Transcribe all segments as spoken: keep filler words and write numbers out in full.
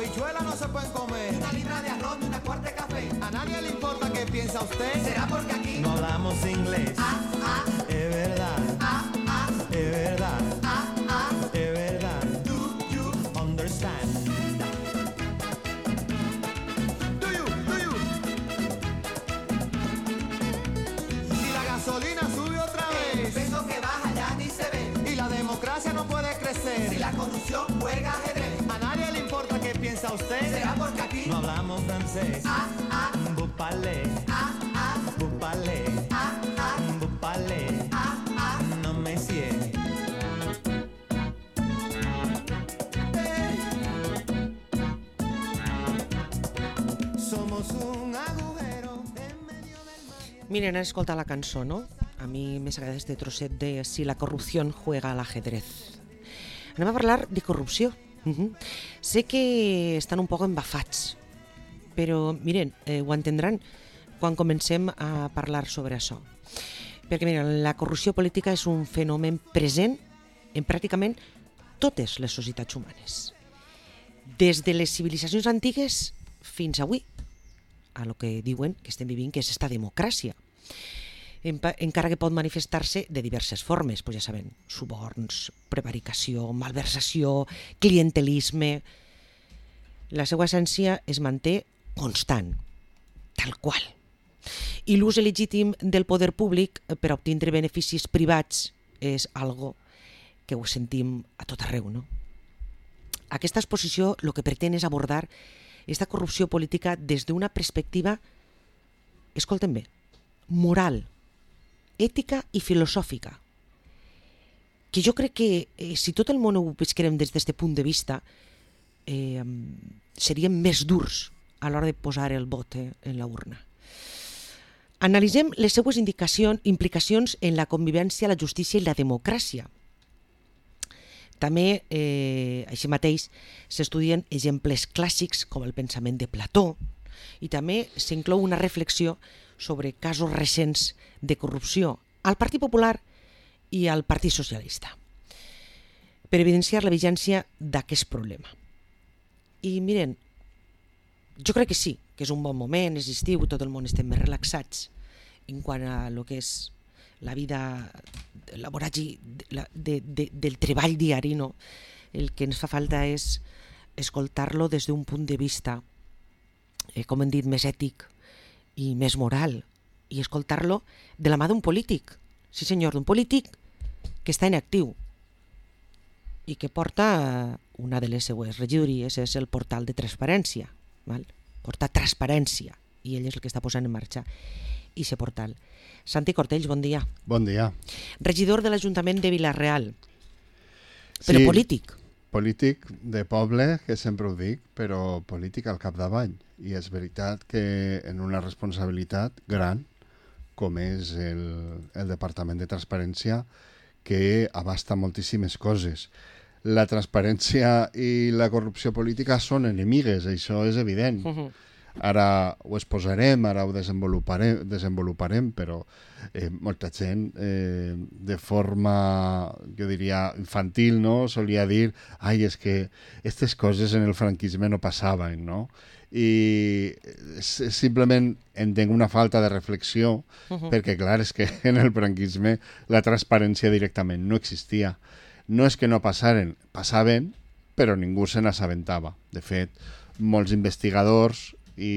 habichuelas no se pueden comer. Una libra de arroz y una cuarta de café. A nadie le importa qué piensa usted. ¿Será porque aquí no hablamos inglés? Ah, ah, es verdad. ah, ah, Es verdad. ah, ah. Es verdad. Do you Understand. Do you, do you? Si la gasolina sube otra El vez peso que baja ya ni se ve. y la democracia no puede Si crecer, la corrupción juega ajedrez. a nadie le importa qué piensa usted. ¿Será porque aquí No hablamos francés. Ah, ah, Vous parlez, ah, ah, vous parlez, ah, ah, vous parlez. ah, ah. No me sigue. Somos un agujero en medio del mar. Miren, han escoltat la cançó, no? A mi més agrada este trosset de Si la corrupció juega al ajedrez. Anem a parlar de corrupció. Uh-huh. Sé que estan un poc embafats, però miren, eh, ho entendran quan comencem a parlar sobre això. Perquè miren, la corrupció política és un fenomen present en pràcticament totes les societats humanes. Des de les civilitzacions antigues fins avui, a lo que diuen que estem vivint, que és esta democràcia. Encara que pot manifestar-se de diverses formes, pues ja saben, suborns, prevaricació, malversació, clientelisme. La seva essència es manté constant, tal qual. I l'ús il·legítim del poder públic per a obtindre beneficis privats és algo que ho sentim a tot arreu, no? Aquesta exposició el que pretén és abordar aquesta corrupció política des d'una perspectiva, escolten bé, moral, ètica i filosòfica, que jo crec que eh, si tot el món ho visquerem des d'aquest punt de vista, eh, seríem més durs a l'hora de posar el vot eh, en la urna. Analitzem les seues indicacions, implicacions en la convivència, la justícia i la democràcia. També, eh, així mateix, s'estudien exemples clàssics com el pensament de Plató i també s'inclou una reflexió sobre casos recents de corrupció al Partit Popular i al Partit Socialista per evidenciar la vigència d'aquest problema. I miren, jo crec que sí, que és un bon moment, és estiu, tot el món estem més relaxats en quant a lo que és la vida laboral de, de, de, del treball diari, no? El que ens fa falta és escoltar-lo des d'un punt de vista, eh, com hem dit, més ètic i més moral, i escoltar-lo de la mà d'un polític, sí senyor, d'un polític que està en actiu i que porta una de les seues regidories, és el portal de transparència, val? Porta transparència, i ell és el que està posant en marxa i aquest portal. Santi Cortells, bon dia. Bon dia. Regidor de l'Ajuntament de Vila-real, però sí, polític. Polític de poble, que sempre ho dic, però polític al capdavall. I és veritat que en una responsabilitat gran, com és el, el Departament de Transparència, que abasta moltíssimes coses. La transparència i la corrupció política són enemigues, això és evident. Uh-huh. Ara ho exposarem, ara ho desenvoluparem, desenvoluparem però eh, molta gent eh, de forma, jo diria, infantil, no? Solia dir, ai, és que aquestes coses en el franquisme no passaven, no? I simplement entenc una falta de reflexió, uh-huh. perquè clar, és que en el franquisme la transparència directament no existia. No és que no passaren, passaven, però ningú se n'assabentava. De fet, molts investigadors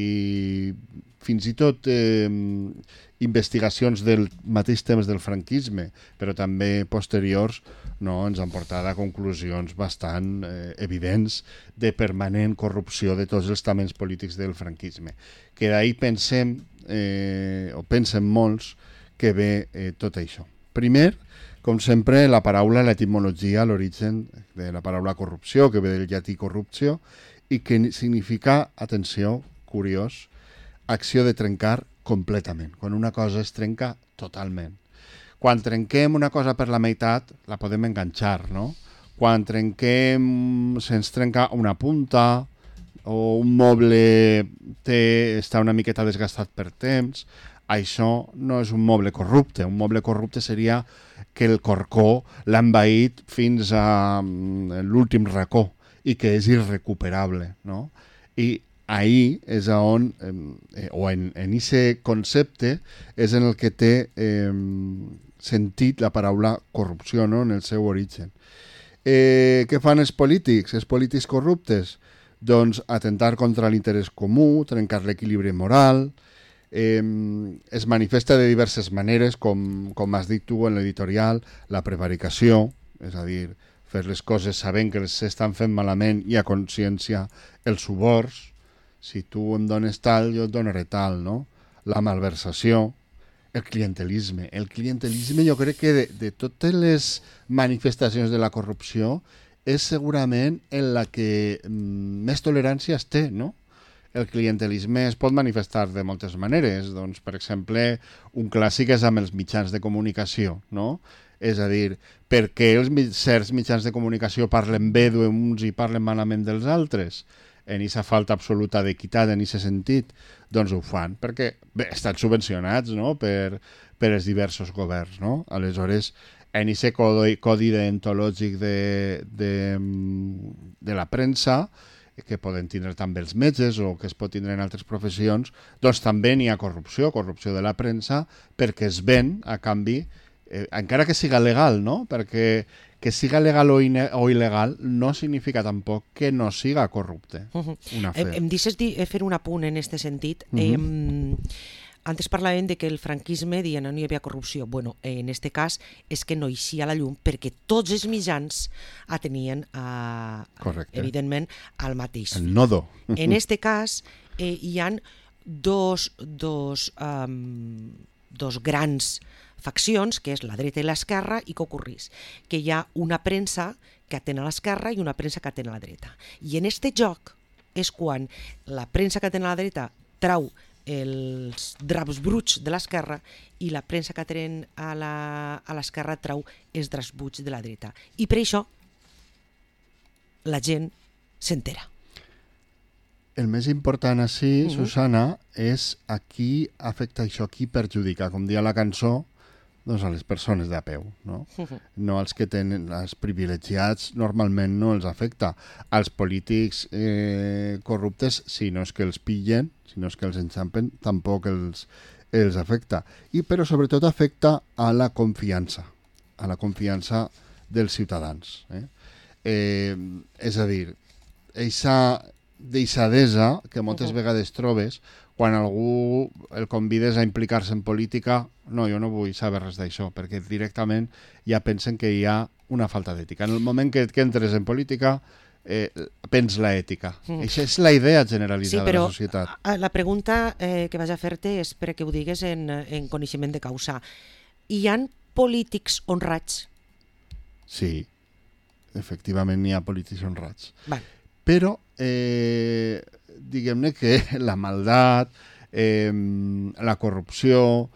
i fins i tot eh, investigacions del mateix temps del franquisme, però també posteriors, no, ens han portat a conclusions bastant eh, evidents de permanent corrupció de tots els estaments polítics del franquisme. Que d'ahir pensem, eh, o pensen molts, que ve eh, tot això. Primer, com sempre, la paraula, l'etimologia, l'origen de la paraula corrupció, que ve del llatí corrupció, i que significa, atenció, curiós, acció de trencar completament. Quan una cosa es trenca totalment. Quan trenquem una cosa per la meitat, la podem enganxar, no? Quan trenquem, se'ns trenca una punta, o un moble té, està una miqueta desgastat per temps, això no és un moble corrupte. Un moble corrupte seria que el corcó l'ha envaït fins a l'últim racó i que és irrecuperable, no? I ahí és on, eh, o en aquest concepte, és en el que té eh, sentit la paraula corrupció, no?, en el seu origen. Eh, què fan els polítics, els polítics corruptes? Doncs atentar contra l'interès comú, trencar l'equilibri moral, eh, es manifesta de diverses maneres, com, com has dit tu en l'editorial, la prevaricació, és a dir, fer les coses sabent que s'estan fent malament i a consciència els suborns, si tu em dones tal, jo et donaré tal, no? La malversació, el clientelisme. El clientelisme jo crec que de, de totes les manifestacions de la corrupció és segurament en la que mm, més tolerància es té, no? El clientelisme es pot manifestar de moltes maneres. Doncs, per exemple, un clàssic és amb els mitjans de comunicació, no? És a dir, per què els certs mitjans de comunicació parlen bé d'uns i parlen malament dels altres? En aquesta falta absoluta d'equitat, en aquest sentit, doncs ho fan, perquè bé, estan subvencionats, no?, per, per els diversos governs, no? Aleshores, en aquest codi, codi deontològic de, de, de la premsa, que poden tindre també els metges o que es pot tindre en altres professions, doncs també n'hi ha corrupció, corrupció de la premsa, perquè es ven a canvi, eh, encara que siga legal, no?, perquè que siga legal o, ine- o il·legal no significa tampoc que no siga corrupte. Uh-huh. Una fe. Em, em deixes dir, fer un apunt en aquest sentit. Uh-huh. eh, antes parlàvem de que el franquisme deia no hi havia corrupció. Bueno, en aquest cas és que no eixia a la llum perquè tots els mitjans atenien a, Correcte. evidentment al mateix El fi. nodo. En aquest cas eh, hi han dos, dos, um, dos grans faccions, que és la dreta i l'esquerra, i què ocorrís? Que hi ha una premsa que atén a l'esquerra i una premsa que atén a la dreta. I en aquest joc és quan la premsa que atén a la dreta trau els draps bruts de l'esquerra i la premsa que atén a la- a l'esquerra trau els draps bruts de la dreta. I per això la gent s'entera. El més important així, Mhm. Susana, és a qui afecta això, a qui perjudica. Com dia la cançó, doncs a les persones de peu, no? No als que tenen, els privilegiats normalment no els afecta. Als polítics eh, corruptes, si no és que els pillen, si no és que els enxampen, tampoc els, els afecta. I, però sobretot afecta a la confiança, a la confiança dels ciutadans. Eh? Eh, és a dir, eixa deixadesa que moltes Uh-huh. vegades trobes quan algú el convides a implicar-se en política, no, jo no vull saber res d'això, perquè directament ja pensen que hi ha una falta d'ètica. En el moment que, que entres en política, eh, pens l'ètica. Mm. Això és la idea Sí, generalitzada de però la societat. a- la pregunta eh, que vaig a fer-te és perquè ho digues en, en coneixement de causa. Hi han polítics honrats? Sí, efectivament n'hi ha polítics honrats. Vale. Però eh, diguem-ne que la maldat, eh, la corrupció,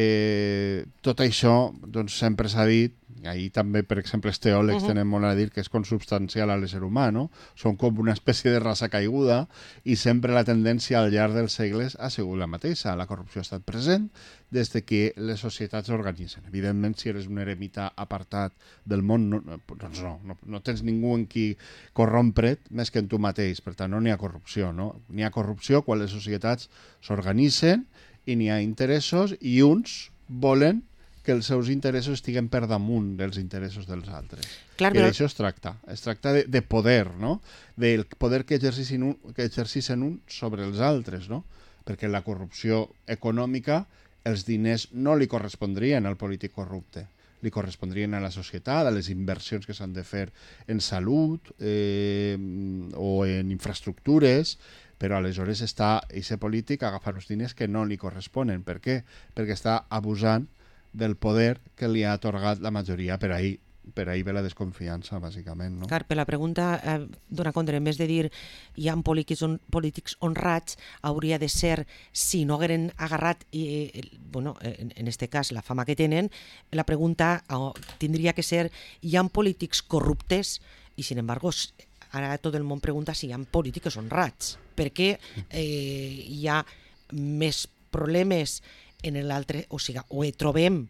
eh, tot això doncs, sempre s'ha dit, i ahir també, per exemple, els teòlegs Uh-huh. tenen molt a dir que és consubstancial a l'ésser humà, no? Són com una espècie de raça caiguda i sempre la tendència al llarg dels segles ha sigut la mateixa. La corrupció ha estat present des de que les societats s'organitzen. Evidentment, si eres un eremita apartat del món, no, no, doncs no, no, no tens ningú en qui corrompre't més que en tu mateix. Per tant, no n'hi ha corrupció, no? N'hi ha corrupció quan les societats s'organitzen i n'hi ha interessos i uns volen que els seus interessos estiguen per damunt dels interessos dels altres. Clar, Que però- d'això es tracta. Es tracta de, de poder, no? Del poder que exercissin un, que exercissin un sobre els altres, no? Perquè la corrupció econòmica, els diners no li correspondrien al polític corrupte. Li correspondrien a la societat, a les inversions que s'han de fer en salut eh, o en infraestructures, però aleshores està aquest polític agafant uns diners que no li corresponen. Per què? Perquè està abusant del poder que li ha atorgat la majoria. Per ahí, per ahí ve la desconfiança, bàsicament, no? Clar, per la pregunta eh, dona compte, en vez de dir hi ha polítics, on, polítics honrats, hauria de ser, si no hagueren agarrat, i, eh, bueno, en, en este cas, la fama que tenen, la pregunta oh, tindria que ser hi ha polítics corruptes i, sin embargo, s- ara tot el món pregunta si hi ha polítics honrats, perquè eh, hi ha més problemes en l'altre, o sigui, o hi trobem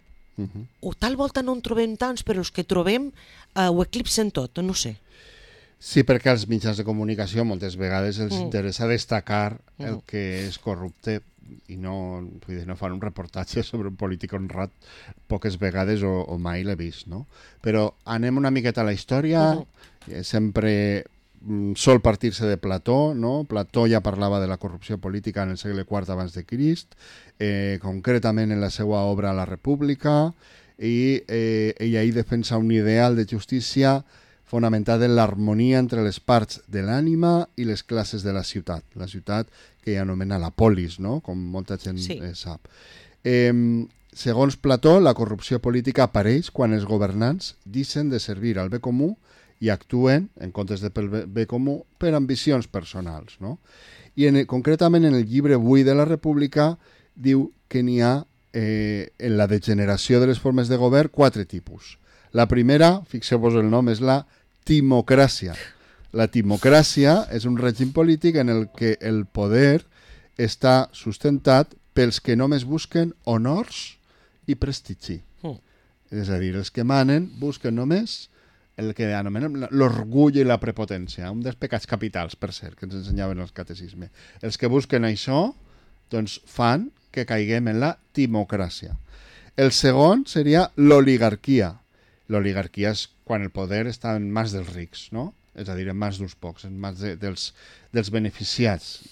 Uh-huh. o tal volta no en trobem tants, però els que trobem eh, ho eclipsen tot, no sé. Sí, perquè als mitjans de comunicació moltes vegades els Mm. interessa destacar el Mm. que és corrupte i no, vull dir, no fan un reportatge sobre un polític honrat poques vegades o, o mai l'he vist, no? Però anem una miqueta a la història, Mhm. eh, sempre mm, sol partir-se de Plató, no? Plató ja parlava de la corrupció política en el segle quart abans de Crist, eh, concretament en la seva obra La República, i eh, ell ahí defensa un ideal de justícia fonamentat en l'harmonia entre les parts de l'ànima i les classes de la ciutat. La ciutat que ell anomena la polis, no? Com molta gent Sí. eh, sap. Eh, segons Plató, la corrupció política apareix quan els governants deixen de servir al bé comú i actuen, en comptes de pel bé, bé comú, per ambicions personals. No? I en, concretament en el llibre vuit de la República diu que n'hi ha eh, en la degeneració de les formes de govern quatre tipus. La primera, fixeu-vos el nom, és la timocràcia. La timocràcia és un règim polític en el que el poder està sustentat pels que només busquen honors i prestigi. Mm. És a dir, els que manen busquen només el que anomenen l'orgull i la prepotència, un dels pecats capitals, per cert, que ens ensenyaven els catecisme. Els que busquen això, doncs fan que caiguem en la timocràcia. El segon seria l'oligarquia. L'oligarquia és quan el poder està en mans dels rics, no? És a dir, en mans d'uns pocs, en mans de, dels, dels beneficiats.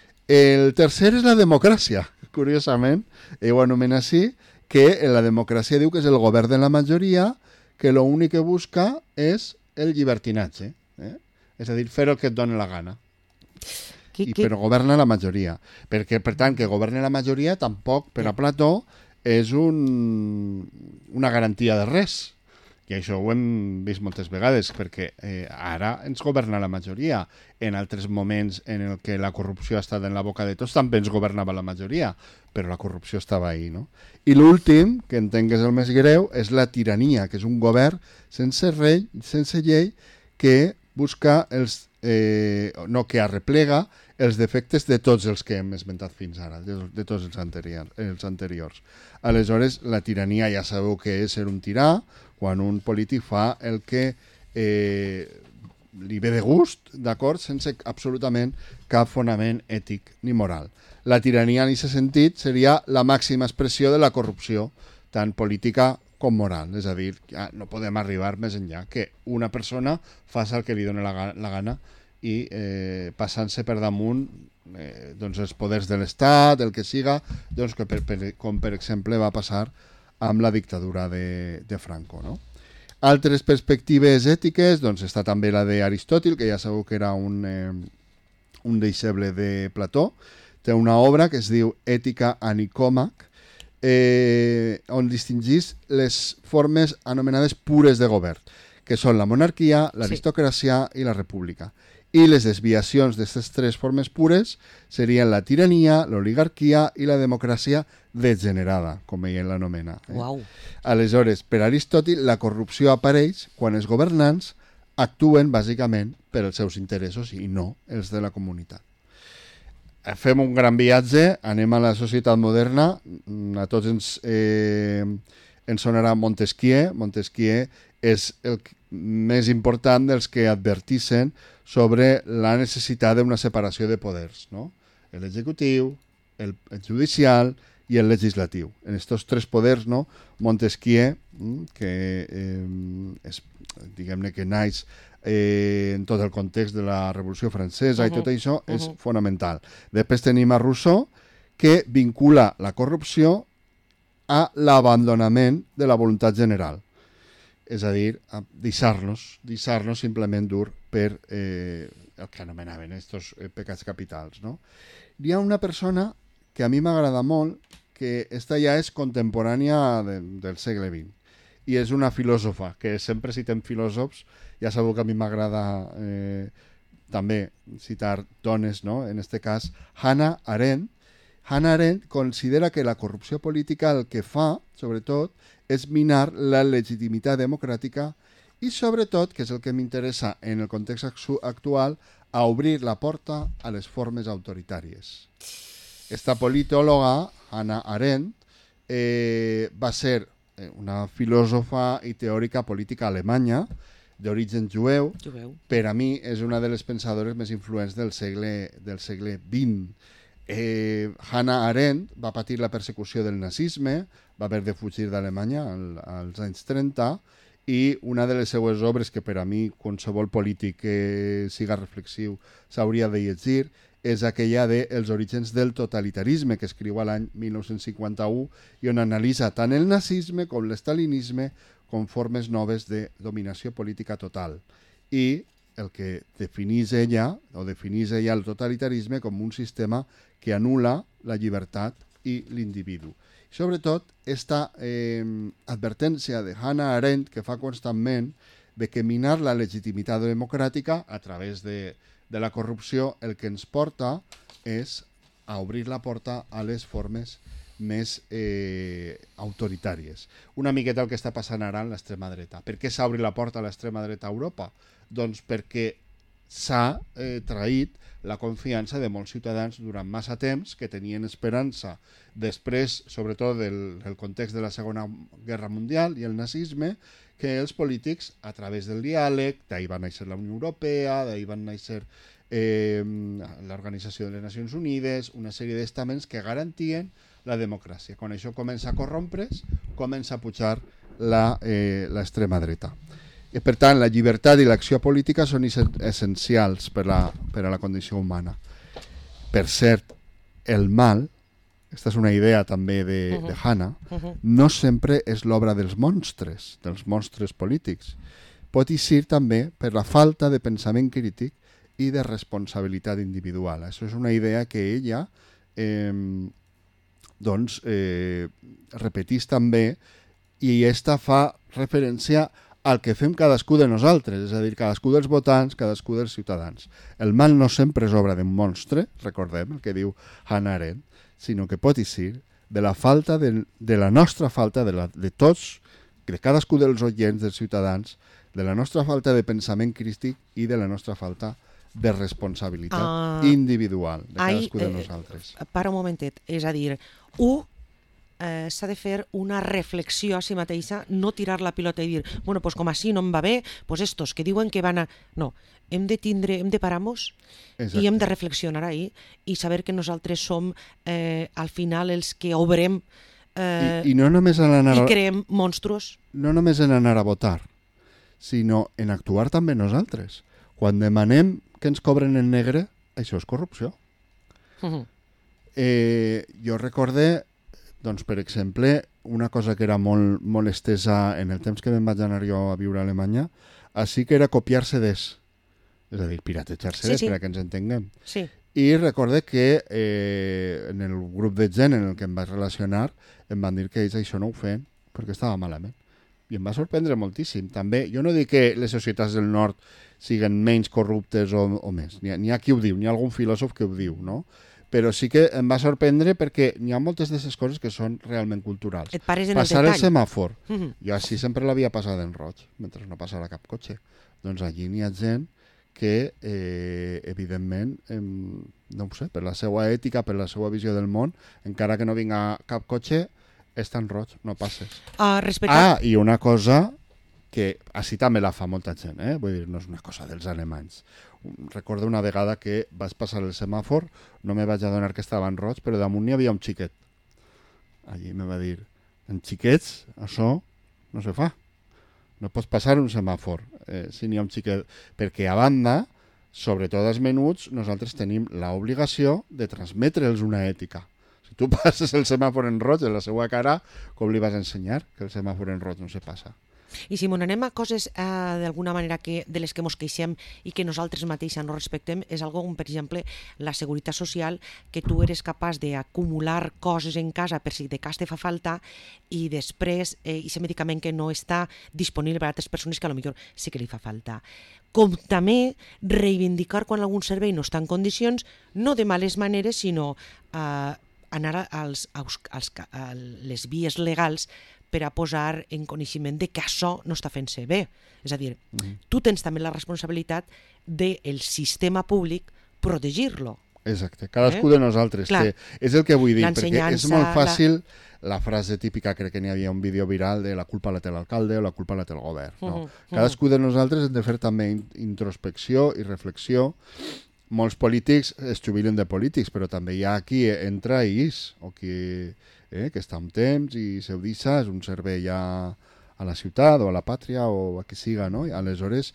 El tercer és la democràcia, curiosament, ell ho anomena així, que en la democràcia diu que és el govern de la majoria, que l'únic que busca és el llibertinatge, eh? És a dir, fer el que et dona la gana. Qui, I qui... però governa la majoria. Perquè, per tant, que governi la majoria tampoc, per a Plató, és un, una garantia de res. I això ho hem vist moltes vegades, perquè eh, ara ens governa la majoria. En altres moments en el que la corrupció ha estat en la boca de tots, també ens governava la majoria, però la corrupció estava ahí, no? I l'últim, que entenc que és el més greu, és la tirania, que és un govern sense rei, sense llei, que busca els... Eh, no, que arreplega els defectes de tots els que hem esmentat fins ara, de, de tots els, anterior, els anteriors. Aleshores, la tirania ja sabeu que és ser un tirà, quan un polític fa el que eh, li ve de gust, d'acord, sense absolutament cap fonament ètic ni moral. La tirania, en aquest sentit, seria la màxima expressió de la corrupció, tant política com moral. És a dir, ja no podem arribar més enllà que una persona faci el que li doni la, ga la gana i eh, passant-se per damunt eh, doncs els poders de l'Estat, el que siga, doncs que per, per, com per exemple va passar amb la dictadura de, de Franco, no? Altres perspectives ètiques, doncs està també la d'Aristòtil, que ja sabeu que era un, eh, un deixeble de Plató. Té una obra que es diu Ètica a Nicòmac, eh, on distingís les formes anomenades pures de govern, que són la monarquia, l'aristocràcia i la república. I les desviacions d'aquestes tres formes pures serien la tirania, l'oligarquia i la democràcia degenerada, com ell l'anomena. Eh? Uau. Aleshores, per Aristòtil, la corrupció apareix quan els governants actuen bàsicament per als seus interessos i no els de la comunitat. Fem un gran viatge, anem a la societat moderna, a tots ens, eh, ens sonarà Montesquieu. Montesquieu és el més important dels que advertixen sobre la necessitat d'una separació de poders, no? L'executiu, el, el judicial i el legislatiu. En aquests tres poders, no? Montesquieu, que eh, és, diguem-ne que naix eh, en tot el context de la Revolució Francesa, uh-huh. i tot això uh-huh. és fonamental. Després tenim a Rousseau, que vincula la corrupció a l'abandonament de la voluntat general. És a dir, a deixar-nos, deixar-nos simplement dur per eh, el que anomenaven estos eh, pecats capitals, no? Hi ha una persona que a mi m'agrada molt, que esta ja és contemporània de, del segle vint, i és una filòsofa, que sempre citem filòsofs, ja sabeu que a mi m'agrada eh, també citar dones, no? En este cas, Hannah Arendt. Hannah Arendt considera que la corrupció política el que fa, sobretot, és minar la legitimitat democràtica i, sobretot, que és el que m'interessa en el context actual, a obrir la porta a les formes autoritàries. Esta politòloga, Hannah Arendt, eh, va ser una filòsofa i teòrica política alemanya d'origen jueu, Jueu. per a mi és una de les pensadores més influents del segle, del segle vint. Eh, Hannah Arendt va patir la persecució del nazisme, va haver de fugir d'Alemanya al, als anys trenta, i una de les seues obres que per a mi qualsevol polític que siga reflexiu s'hauria de llegir és aquella de Els orígens del totalitarisme, que escriu a l'any mil nou-cents cinquanta-u i on analitza tant el nazisme com l'estalinisme com formes noves de dominació política total. I el que definís ella, o definís ella el totalitarisme com un sistema que anul·la la llibertat i l'individu. Sobretot, esta eh, advertència de Hannah Arendt que fa constantment de que minar la legitimitat democràtica a través de, de la corrupció el que ens porta és a obrir la porta a les formes més eh, autoritàries. Una miqueta el que està passant ara en l'extrema dreta. Per què s'obre la porta a l'extrema dreta a Europa? Doncs perquè s'ha eh, traït la confiança de molts ciutadans durant massa temps que tenien esperança després, sobretot del, del context de la Segona Guerra Mundial i el nazisme, que els polítics, a través del diàleg, d'ahir va néixer la Unió Europea, d'ahir van néixer eh, l'Organització de les Nacions Unides, una sèrie d'estaments que garantien la democràcia. Quan això comença a corrompre's, comença a pujar l'extrema eh, dreta. I, per tant, la llibertat i l'acció política són essencials per a, per a la condició humana. Per cert, el mal, aquesta és una idea també de, uh -huh. de Hannah, uh -huh. no sempre és l'obra dels monstres, dels monstres polítics. Pot eixir també per la falta de pensament crític i de responsabilitat individual. Això és una idea que ella eh, doncs, eh, repetís també, i esta fa referència al que fem cadascú de nosaltres, és a dir, cadascú dels votants, cadascú dels ciutadans. El mal no sempre és obra d'un monstre, recordem el que diu Hannah Arendt, sinó que pot eixir de la falta de, de la nostra falta, de, la, de tots, de cadascú dels oients, dels ciutadans, de la nostra falta de pensament crític i de la nostra falta de responsabilitat uh, individual de cadascú ai, de nosaltres. Eh, para un momentet, és a dir, u eh, s'ha de fer una reflexió a si mateixa, no tirar la pilota i dir, bueno, pues com així no em va bé, pues estos que diuen que van a... No, hem de tindre, hem de parar-nos i hem de reflexionar ahí i saber que nosaltres som eh, al final els que obrem eh, I, i, no només en anar i creem monstruos. No només en anar a votar, sinó en actuar també nosaltres. Quan demanem que ens cobren en negre, això és corrupció. Uh -huh. eh, jo recordé, doncs, per exemple, una cosa que era molt, molt estesa en el temps que me'n vaig anar jo a viure a Alemanya, així que era copiar C Ds. És a dir, piratejar C Ds, sí, sí. per a que ens entenguem. Sí. I recordé que eh, en el grup de gent en el que em vaig relacionar em van dir que ells això no ho feien perquè estava malament. I em va sorprendre moltíssim. També, jo no dic que les societats del nord siguin menys corruptes o, o més. N'hi ha, n'hi ha qui ho diu, n'hi ha algun filòsof que ho diu, no? Però sí que em va sorprendre perquè n'hi ha moltes d'aquestes coses que són realment culturals. Et pares en Passar el detall. el semàfor. Uh -huh. Jo així sempre l'havia passat en roig, mentre no passara cap cotxe. Doncs allí n'hi ha gent que, eh, evidentment, eh, no ho sé, per la seva ètica, per la seva visió del món, encara que no vinga cap cotxe, està en roig, no passes. Uh, respecte... Ah, i una cosa que així també la fa molta gent, eh? Vull dir, no és una cosa dels alemanys. Recordo una vegada que vaig passar el semàfor, no me vaig adonar que estava en roig, però damunt n'hi havia un xiquet. Allí me va dir, en xiquets, això no se fa. No pots passar un semàfor eh, si n'hi ha un xiquet. Perquè, a banda, sobretot els menuts, nosaltres tenim l'obligació de transmetre'ls una ètica. Si tu passes el semàfor en roig en la seva cara, com li vas ensenyar que el semàfor en roig no se passa? I si m'anem a coses eh, d'alguna manera que, de les que mos queixem i que nosaltres mateixes no respectem, és algo com, per exemple, la seguretat social, que tu eres capaç d'acumular coses en casa per si de cas te fa falta i després eh, aquest medicament que no està disponible per a altres persones que potser sí que li fa falta. Com també reivindicar quan algun servei no està en condicions, no de males maneres, sinó eh, anar als, als, als, a les vies legals per a posar en coneixement de que això no està fent-se bé. És a dir, mm. tu tens també la responsabilitat del sistema públic protegir-lo, Exacte, cadascú Eh? de nosaltres. Clar. Que és el que vull dir, perquè és L'ensenyança, molt la- fàcil la frase típica, crec que n'hi havia un vídeo viral de la culpa la té l'alcalde o la culpa la té el govern. No. Mhm, Cadascú de nosaltres hem de fer també in- introspecció i reflexió. Molts polítics es jubilen de polítics, però també hi ha qui entra i is, o qui eh, que està un temps i se ho deixa, és un servei a, a la ciutat o a la pàtria o a qui siga, no? I aleshores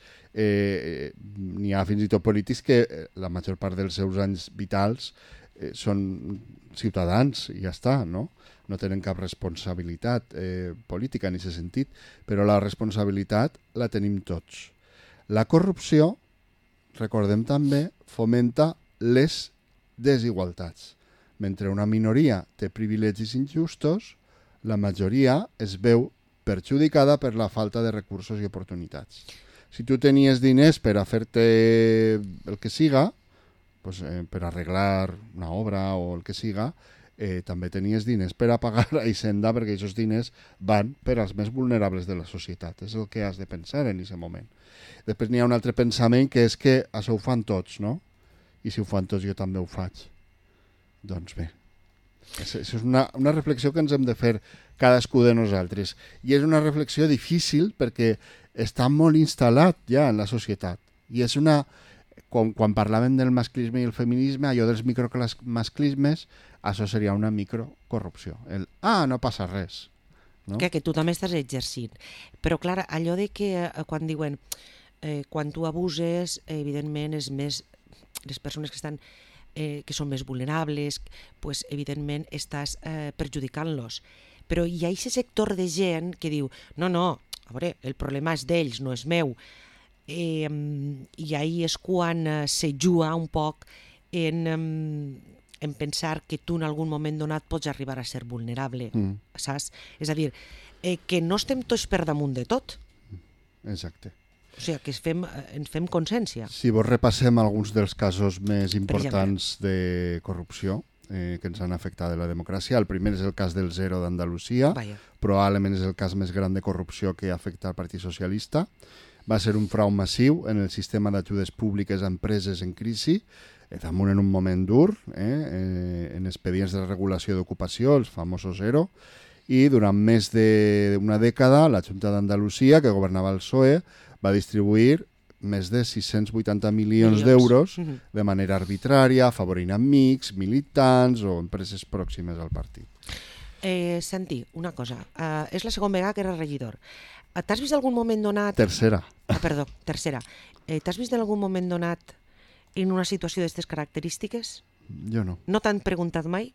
eh, n'hi ha fins i tot polítics que eh, la major part dels seus anys vitals eh, són ciutadans i ja està, no? No tenen cap responsabilitat eh, política en aquest sentit, però la responsabilitat la tenim tots. La corrupció, recordem també, fomenta les desigualtats. Mentre una minoria té privilegis injustos, la majoria es veu perjudicada per la falta de recursos i oportunitats. Si tu tenies diners per a fer-te el que siga, pues, eh, per arreglar una obra o el que siga, eh, també tenies diners per a pagar a Hisenda, perquè aquests diners van per als més vulnerables de la societat. És el que has de pensar en aquest moment. Després n'hi ha un altre pensament que és que això ho fan tots, no? I si ho fan tots jo també ho faig. Doncs bé, això és una, una reflexió que ens hem de fer cadascú de nosaltres. I és una reflexió difícil perquè està molt instal·lat ja en la societat. I és una... Quan, quan parlàvem del masclisme i el feminisme, allò dels micromasclismes, això seria una microcorrupció. El, ah, no passa res. No? Que, que tu també estàs exercint. Però, clar, allò de que eh, quan diuen eh, quan tu abuses, eh, evidentment, és més les persones que estan eh, que són més vulnerables, pues, evidentment, estàs eh, perjudicant-los. Però hi ha aquest sector de gent que diu no, no, a veure, el problema és d'ells, no és meu. Eh, I ahir és quan eh, se juga un poc en, eh, en pensar que tu en algun moment donat pots arribar a ser vulnerable, Mm. saps? És a dir, eh, que no estem tots per damunt de tot, Exacte. o sigui, que es fem, eh, ens fem consciència. Si vos repassem alguns dels casos més importants de corrupció eh, que ens han afectat de la democràcia, el primer és el cas del Zero d'Andalusia, Vaja. probablement és el cas més gran de corrupció que afecta al Partit Socialista. Va ser un frau massiu en el sistema d'ajudes públiques a empreses en crisi, eh, damunt en un moment dur, eh, eh, en expedients de regulació d'ocupació, els famosos Zero, i durant més d'una dècada la Junta d'Andalusia, que governava el P S O E, va distribuir més de sis-cents vuitanta milions Milions. d'euros Mhm. de manera arbitrària, afavorint amics, militants o empreses pròximes al partit. Eh, Santi, una cosa, eh, és la segona vegada que eres regidor. Eh, T'has vist algun moment donat... Tercera. Ah, perdó, tercera. Eh, T'has vist en algun moment donat en una situació d'aquestes característiques? Jo no. No t'han preguntat mai?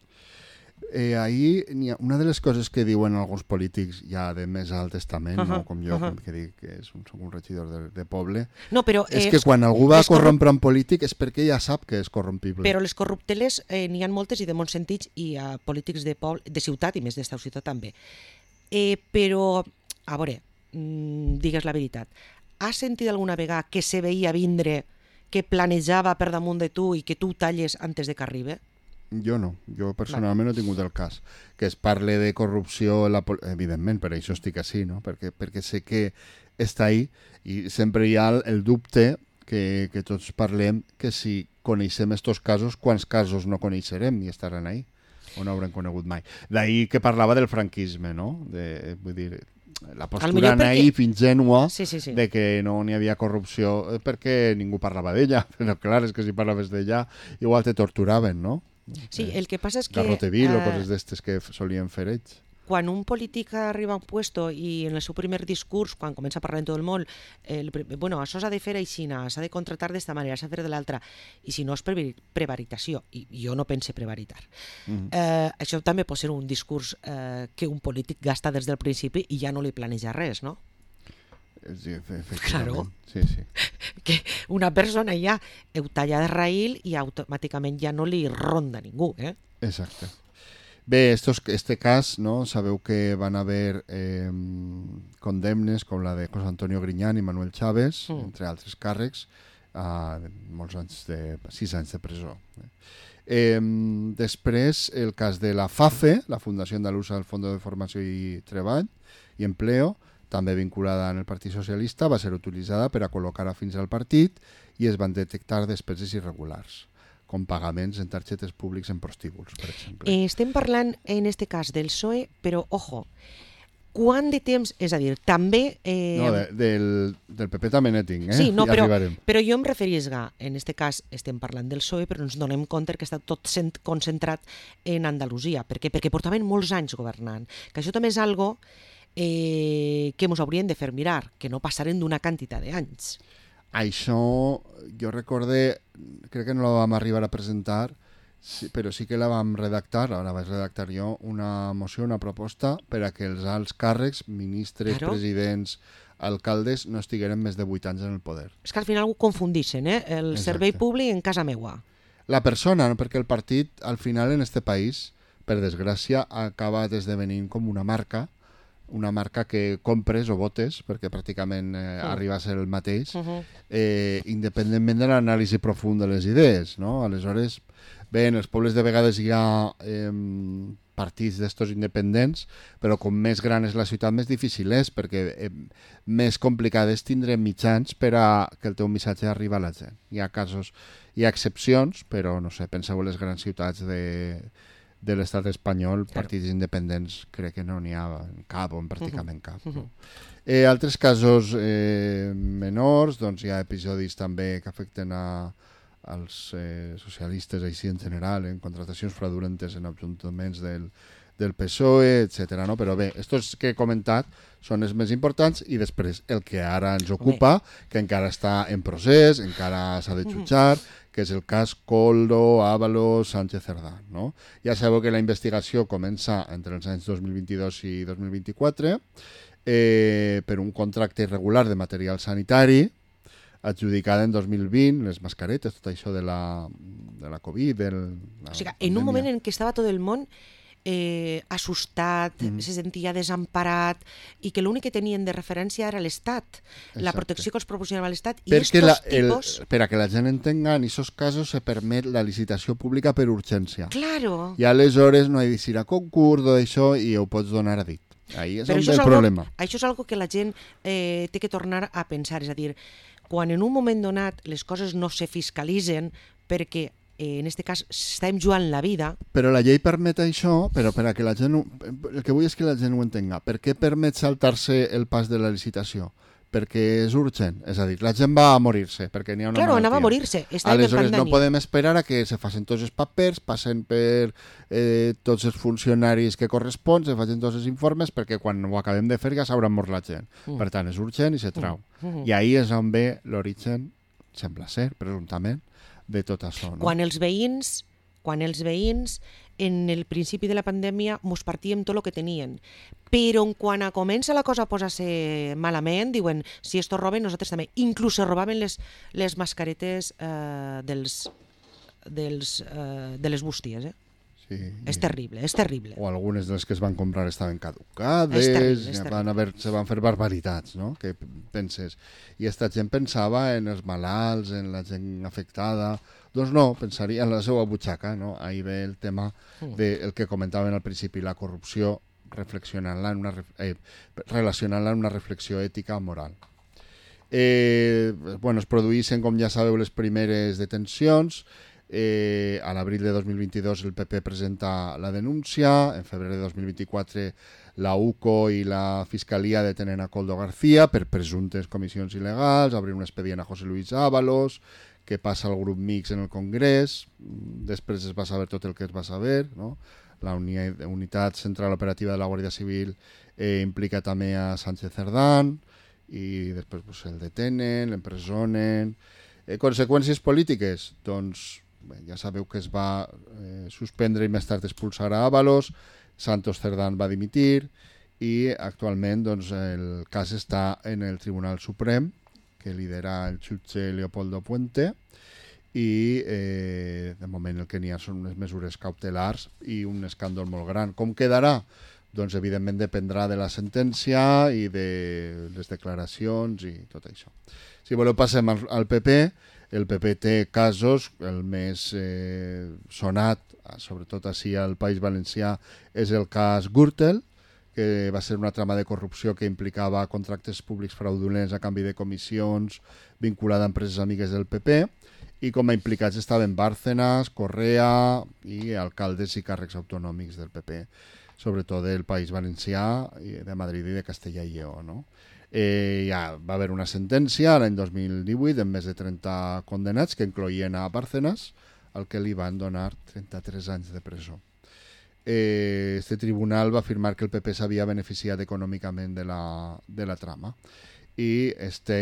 Eh, ahir, n'hi ha una de les coses que diuen alguns polítics ja de més alt estament, uh -huh, no? Com jo, uh -huh. que dic que és un, soc un regidor de, de poble, No, però... és eh, que quan algú va a les corrup- corrompre un polític és perquè ja sap que és corrompible. Però les corrupteles eh, n'hi ha moltes i de molts sentits i a polítics de, poble, de ciutat i més d'esta ciutat també. Eh, però, a veure, mm, digues la veritat, has sentit alguna vegada que se veia vindre, que planejava per damunt de tu i que tu talles antes de que arribi? Jo no, jo personalment no he tingut el cas. Que es parle de corrupció, en la pol- evidentment, per això estic així, no? perquè, perquè sé que està ahí i sempre hi ha el, el dubte que, que tots parlem que si coneixem estos casos, quants casos no coneixerem i estaran ahí o no haurem conegut mai. D'ahir que parlava del franquisme, no? De, vull dir, la postura millor perquè- naïf, ingènua, Sí, sí, sí. de que no n'hi havia corrupció eh, perquè ningú parlava d'ella. Però clar, és que si parlaves d'ella igual te torturaven, no? Sí, el que passa és que... Garroteville o eh, coses d'estes que f- solien fer ells. quan un polític arriba a un puesto i en el seu primer discurs, quan comença a parlar en tot el món, eh, el pri- bueno, això s'ha de fer així, s'ha de contratar d'esta manera, s'ha de fer de l'altra, i si no és prevari- prevaricació, i jo no pense prevaritar. Mhm. Eh, això també pot ser un discurs eh, que un polític gasta des del principi i ja no li planeja res, no? Sí, efe- efectivament. Claro. Sí, sí. Que una persona ja ho talla de raïl i automàticament ja no li ronda ningú, eh? Exacte. Bé, estos, este cas, no? Sabeu que van haver eh, condemnes com la de José Antonio Griñán i Manuel Chávez, Mm. entre altres càrrecs, a molts anys de, sis anys de presó. Eh, després, el cas de la FAFE, la Fundació Andalusa del Fondo de Formació i Treball i Empleo, també vinculada en el Partit Socialista, va ser utilitzada per a col·locar a fins al partit i es van detectar despeses irregulars. com pagaments en targetes públics en prostíbuls, per exemple. Eh, estem parlant, en este cas, del P S O E, però, ojo, quant de temps, és a dir, també... Eh, No, de, del, del P P també n'he tinc, eh? Sí, no, ja però, arribarem. però jo em referisga, en este cas estem parlant del P S O E, però ens donem compte que està tot sent concentrat en Andalusia. Per què? Perquè portaven molts anys governant. Que això també és algo eh, que ens haurien de fer mirar, que no passaren d'una quantitat d'anys. Això, jo recordé, crec que no la vam arribar a presentar, sí, però sí que la vam redactar, la vaig redactar jo, una moció, una proposta per a que els alts càrrecs, ministres, Claro. presidents, alcaldes, no estigueren més de vuit anys en el poder. És que al final ho confundixen, eh? El Exacte. servei públic en casa meua. La persona, no? Perquè el partit, al final, en este país, per desgràcia, acaba esdevenint com una marca, una marca que compres o votes, perquè pràcticament eh, Mm. arriba a ser el mateix, Uh -huh. eh, independentment de l'anàlisi profunda de les idees, no? Aleshores, bé, en els pobles de vegades hi ha eh, partits d'estos independents, però com més gran és la ciutat, més difícil és, perquè eh, més complicat és tindre mitjans per a que el teu missatge arribi a la gent. Hi ha casos, hi ha excepcions, però, no sé, penseu en les grans ciutats de, de l'estat espanyol, Claro. partits independents, crec que no n'hi ha cap, o en pràcticament cap. No? Eh, altres casos eh, menors, doncs hi ha episodis també que afecten a, als eh, socialistes així en general, en contratacions fraudulentes en ajuntaments del, del P S O E, etcètera. No? Però bé, estos que he comentat són els més importants i després el que ara ens ocupa, que encara està en procés, encara s'ha de jutjar, que és el cas Coldo, Ábalos, Sánchez Cerdà. No? Ja sabeu que la investigació comença entre els anys dos mil vint-i-dos i dos mil vint-i-quatre eh, per un contracte irregular de material sanitari adjudicada en dos mil vint, les mascaretes, tot això de la, de la Covid, del, la O sigui, en un moment en què estava tot el món eh, assustat, Mm. se sentia desemparat i que l'únic que tenien de referència era l'Estat, la Exacte. protecció que els proporcionava l'Estat i Perquè estos la, el, tipos... per a que la gent entenga, en aquests casos se permet la licitació pública per urgència. Claro, I aleshores no hi ha d'eixir a concurs d'això i ho pots donar a dit. Ahí és però on això ve és, el algo, problema. això és algo que la gent eh, té que tornar a pensar, és a dir, quan en un moment donat les coses no se fiscalitzen perquè eh, en este cas estem jugant la vida, Però la llei permet això, però per a que la gent... ho- El que vull és que la gent ho entenga. Per què permet saltar-se el pas de la licitació? Perquè és urgent. És a dir, la gent va a morir-se, perquè n'hi ha una claro, malaltia. anava a morir-se, estava en Aleshores no pandèmia. podem esperar a que se facin tots els papers, passen per eh, tots els funcionaris que correspon, se facin tots els informes, perquè quan ho acabem de fer ja s'haurà mort la gent. Mm. Per tant, és urgent i se trau. Mm. I ahí és on ve l'origen, sembla ser, presumptament, de tot això. No? Quan els veïns, quan els veïns en el principi de la pandèmia mos partíem tot el que tenien. Però quan comença la cosa a posar-se malament, diuen, si esto roben, nosaltres també. Inclús se robaven les, les mascaretes eh, dels, dels, eh, de les bústies. Eh? Sí, És i- terrible, és terrible. o algunes de les que es van comprar estaven caducades, És terrible, és ja terrible. van haver, se van fer barbaritats, no? Que penses. I esta gent pensava en els malalts, en la gent afectada. Doncs no, pensaria en la seva butxaca, no? Ahí ve el tema del que comentaven al principi, la corrupció, reflexionant-la en una, ref- eh, relacionant-la en una reflexió ètica moral. Eh, bueno, es produïssin, com ja sabeu, les primeres detencions. Eh, a l'abril de dos mil vint-i-dos el P P presenta la denúncia, en febrer de dos mil vint-i-quatre la U C O i la Fiscalia detenen a Coldo García per presumptes comissions il·legals, obrir un expedient a José Luis Ábalos, que passa al grup mix en el Congrés, després es va saber tot el que es va saber, no? La uni- unitat central operativa de la Guàrdia Civil eh, implica també a Sánchez Cerdán, i després pues, el detenen, l'empresonen. Eh, conseqüències polítiques? Doncs bé, ja sabeu que es va eh, suspendre i més tard expulsar a Ábalos, Santos Cerdán va dimitir i actualment doncs, el cas està en el Tribunal Suprem, que lidera el jutge Leopoldo Puente, i eh, de moment el que n'hi ha són unes mesures cautelars i un escàndol molt gran. Com quedarà? Doncs evidentment dependrà de la sentència i de les declaracions i tot això. Si voleu passem al, al P P. El P P té casos, el més eh, sonat, sobretot així al País Valencià, és el cas Gürtel, que va ser una trama de corrupció que implicava contractes públics fraudulents a canvi de comissions vinculada a empreses amigues del P P, i com a implicats estaven Bárcenas, Correa i alcaldes i càrrecs autonòmics del P P, sobretot del País Valencià, de Madrid i de Castella i Lleó, no? Eh, ja va haver una sentència l'any dos mil divuit amb més de trenta condenats que incloïen a Bárcenas, al que li van donar trenta-tres anys de presó. Eh, este tribunal va afirmar que el P P s'havia beneficiat econòmicament de la, de la trama i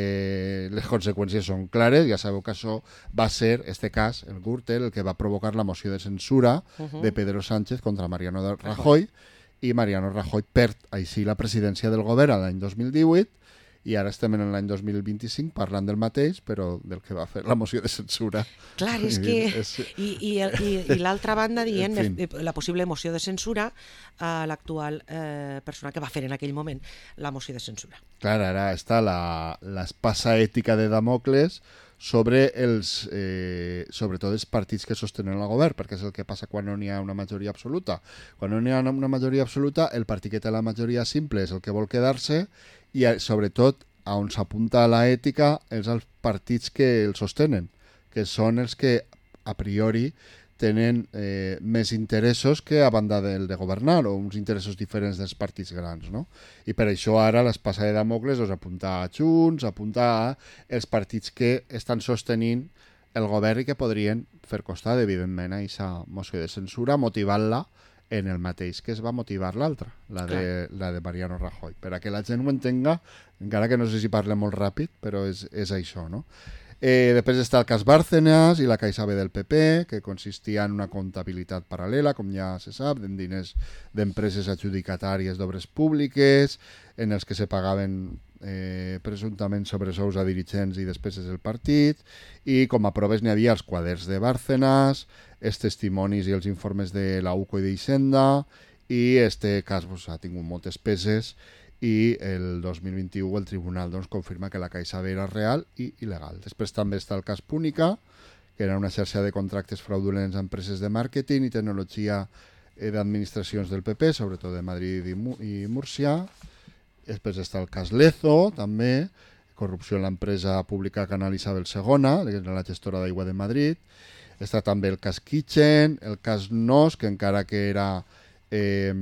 este, les conseqüències són clares. Ja sabeu que això va ser, este cas, el Gürtel, el que va provocar la moció de censura uh -huh. de Pedro Sánchez contra Mariano Rajoy, i Mariano Rajoy perd així la presidència del govern l'any dos mil divuit, i ara estem en l'any dos mil vint-i-cinc parlant del mateix, però del que va fer la moció de censura. Clar, és que... I, i, i, i l'altra banda dient en fin. La possible moció de censura a l'actual eh, persona que va fer en aquell moment la moció de censura. Clar, ara està l'espasa ètica de Damocles sobre els, eh, sobretot els partits que sostenen el govern, perquè és el que passa quan no n'hi ha una majoria absoluta. Quan no n'hi ha una majoria absoluta, el partit que té la majoria simple és el que vol quedar-se, i sobretot on s'apunta a l'ètica és els partits que el sostenen, que són els que a priori tenen eh, més interessos que a banda del de governar, o uns interessos diferents dels partits grans, no? I per això ara l'espasa de Damocles doncs, apunta a Junts, apunta a els partits que estan sostenint el govern i que podrien fer costat, evidentment, a aquesta moció de censura, motivant-la en el mateix que es va motivar l'altra, la, de, la de Mariano Rajoy. Per a que la gent ho entenga, encara que no sé si parle molt ràpid, però és, és això, no? Eh, després està el cas Bárcenas i la Caixa B del P P, que consistia en una comptabilitat paral·lela, com ja se sap, en diners d'empreses adjudicatàries d'obres públiques, en els que se pagaven eh, presumptament sobresous a dirigents i despeses del partit, i com a proves n'hi havia els quaderns de Bárcenas, els testimonis i els informes de la U C O i d'Hisenda, i este cas pues, ha tingut moltes peses, i el dos mil vint-i-u el tribunal doncs, confirma que la Caixa B era real i il·legal. Després també està el cas Púnica, que era una xarxa de contractes fraudulents a empreses de màrqueting i tecnologia d'administracions del P P, sobretot de Madrid i, i Múrcia. Després està el cas Lezo, també, corrupció en l'empresa pública Canal Isabel segona, la gestora d'aigua de Madrid. Està també el cas Kitchen, el cas Nos, que encara que era eh,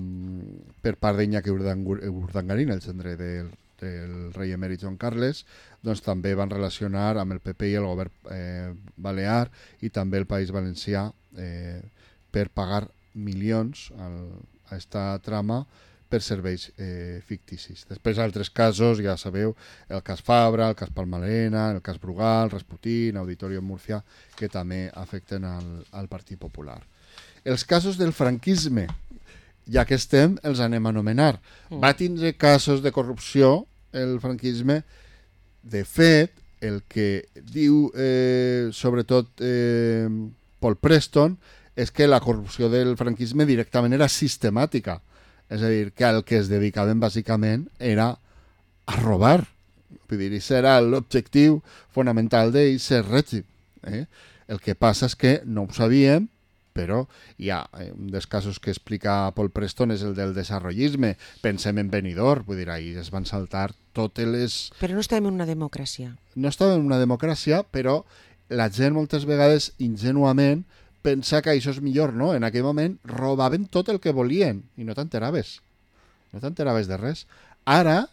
per part d'Iñaki Urdangarín, el gendre del, del rei emèrit Joan Carles, doncs també van relacionar amb el P P i el govern eh, balear i també el País Valencià eh, per pagar milions al, a esta trama per serveis eh, ficticis. Després altres casos, ja sabeu, el cas Fabra, el cas Palmalena, el cas Brugal, Rasputín, Auditorium Murcia, que també afecten al, al Partit Popular. Els casos del franquisme, ja que estem, els anem a anomenar. Mm. Va tindre casos de corrupció el franquisme. De fet, el que diu eh, sobretot eh, Paul Preston és que la corrupció del franquisme directament era sistemàtica. És a dir, que el que es dedicaven bàsicament era a robar. Vull dir, això era l'objectiu fonamental d'aquest règim. Eh? El que passa és que no ho sabíem, però hi ha eh, un dels casos que explica Paul Preston és el del desenvolupisme. Pensem en Benidorm, vull dir, ahir es van saltar totes les... Però no estàvem en una democràcia. No estàvem en una democràcia, però la gent moltes vegades, ingenuament, pensa que això és millor, no? En aquell moment robaven tot el que volien i no t'enteraves. No t'enteraves de res. Ara,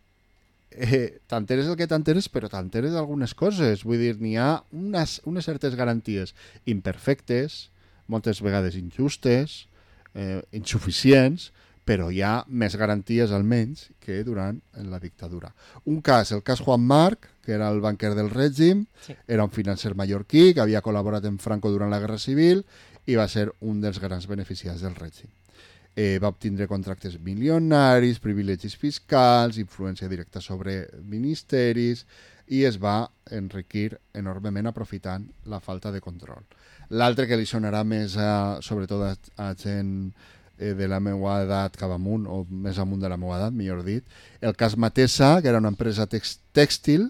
eh, t'enteres el que t'enteres, però t'enteres d'algunes coses. Vull dir, n'hi ha unes, unes certes garanties imperfectes, moltes vegades injustes, eh, insuficients, però hi ha més garanties almenys que durant la dictadura. Un cas, el cas Juan Marc, que era el banquer del règim, sí. Era un financer mallorquí que havia col·laborat amb Franco durant la Guerra Civil i va ser un dels grans beneficiats del règim. Eh, va obtindre contractes milionaris, privilegis fiscals, influència directa sobre ministeris i es va enriquir enormement aprofitant la falta de control. L'altre que li sonarà més, a, sobretot a, a gent eh, de la meva edat cap amunt, o més amunt de la meva edat, millor dit, el cas Matesa, que era una empresa tex tèxtil,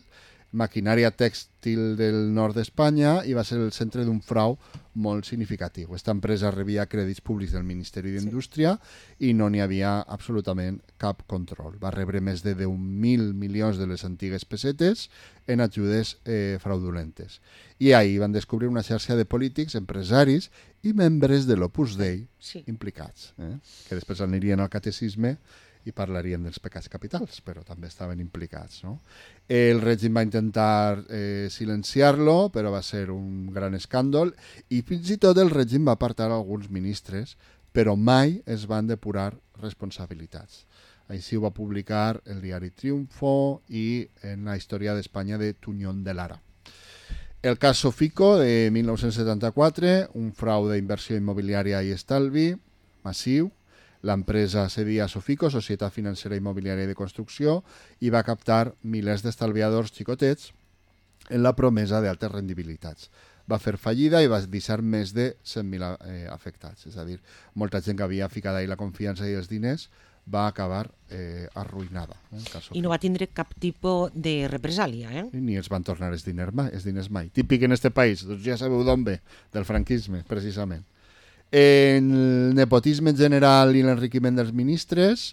maquinària tèxtil del nord d'Espanya i va ser el centre d'un frau molt significatiu. Aquesta empresa rebia crèdits públics del Ministeri d'Indústria i no n'hi havia absolutament cap control. Va rebre més de deu mil milions de les antigues pessetes en ajudes eh, fraudulentes. I ahir van descobrir una xarxa de polítics, empresaris i membres de l'Opus Dei Sí. implicats, eh? que després anirien al catecisme i parlarien dels pecats capitals, però també estaven implicats. No? El règim va intentar eh, silenciar-lo, però va ser un gran escàndol, i fins i tot el règim va apartar alguns ministres, però mai es van depurar responsabilitats. Així ho va publicar el diari Triunfo i en la història d'Espanya de Tuñón de Lara. El cas Sofico de mil nou-cents setanta-quatre, un frau d'inversió immobiliària i estalvi massiu. L'empresa cedia a Sofico, Societat Financera Immobiliària i de Construcció, i va captar milers d'estalviadors xicotets en la promesa d'altes rendibilitats. Va fer fallida i va deixar més de cent mil eh, afectats. És a dir, molta gent que havia ficat ahí la confiança i els diners va acabar eh, arruïnada. Eh, I no va tindre cap tipus de represàlia, eh? Ni els van tornar els diners mai. Els diners mai. Típic en este país, doncs ja sabeu d'on ve, del franquisme, precisament. En el nepotisme general i l'enriquiment dels ministres,